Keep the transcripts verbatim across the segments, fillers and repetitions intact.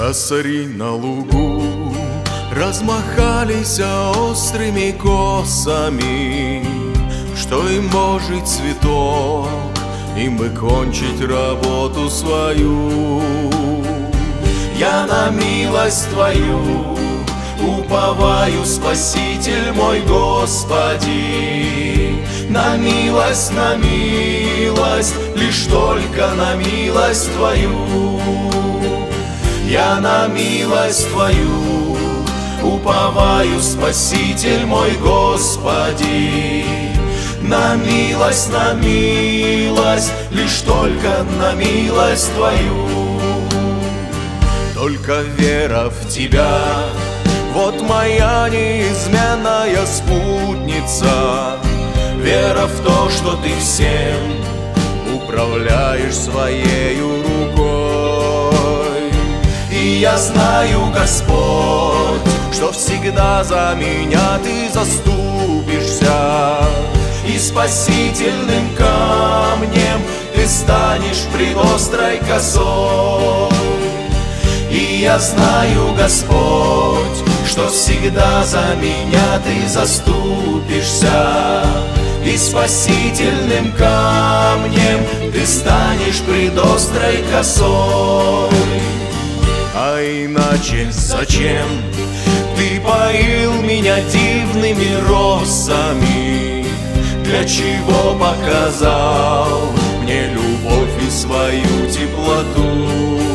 Косари на лугу размахались острыми косами. Что им Божий цветок, им бы кончить работу свою. Я на милость Твою уповаю, Спаситель мой, Господи. На милость, на милость, лишь только на милость Твою. Я на милость Твою уповаю, Спаситель мой, Господи. На милость, на милость, лишь только на милость Твою. Только вера в Тебя, вот моя неизменная спутница. Вера в то, что Ты всем управляешь своею рукой. И я знаю, Господь, что всегда за меня Ты заступишься, и спасительным камнем Ты станешь пред острой косой. И я знаю, Господь, что всегда за меня Ты заступишься, и спасительным камнем Ты станешь пред острой косой. А иначе зачем Ты поил меня дивными росами? Для чего показал мне любовь и свою теплоту?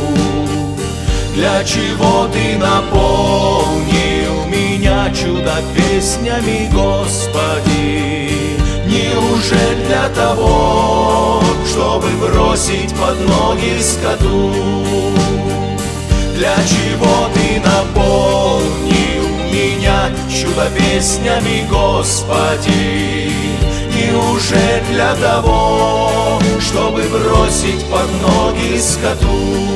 Для чего Ты наполнил меня чудо-песнями, Господи? Неужели для того, чтобы бросить под ноги скоту? Для чего Ты наполнил меня чудо-песнями, Господи? Неужели для того, чтобы бросить под ноги скоту?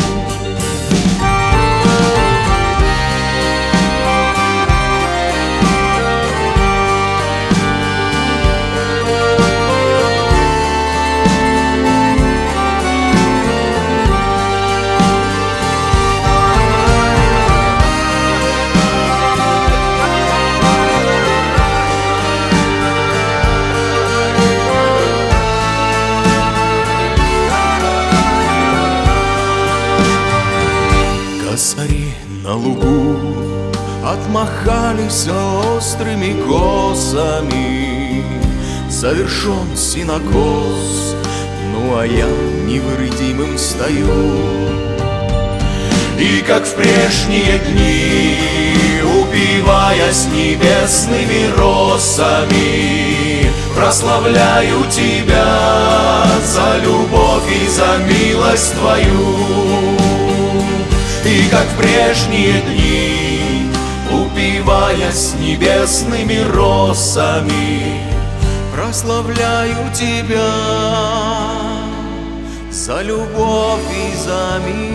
Косари на лугу отмахались острыми косами. Завершен сенокос, ну а я невредимым стою. И как в прежние дни, упиваясь небесными росами, прославляю Тебя за любовь и за милость Твою. И как в прежние дни, упиваясь небесными росами, прославляю Тебя за любовь и за милость.